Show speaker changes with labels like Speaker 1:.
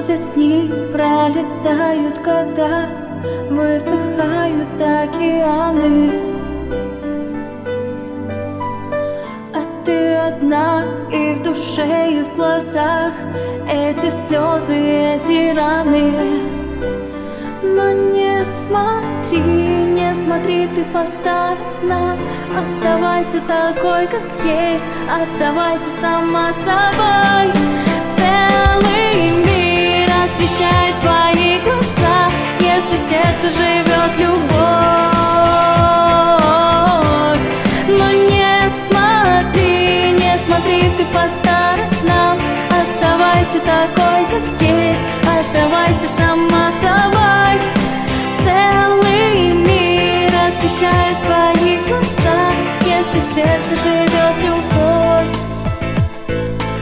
Speaker 1: Проходят дни, пролетают года, высыхают океаны, а ты одна, и в душе, и в глазах эти слезы, эти раны. Но не смотри, не смотри ты по сторонам. Оставайся такой, как есть, оставайся сама собой. Целый мир освещает твои глаза, если в сердце живет любовь. Но не смотри, не смотри ты по сторонам. Оставайся такой, как есть, оставайся сама собой. Целый мир освещает твои глаза, если в сердце живет любовь.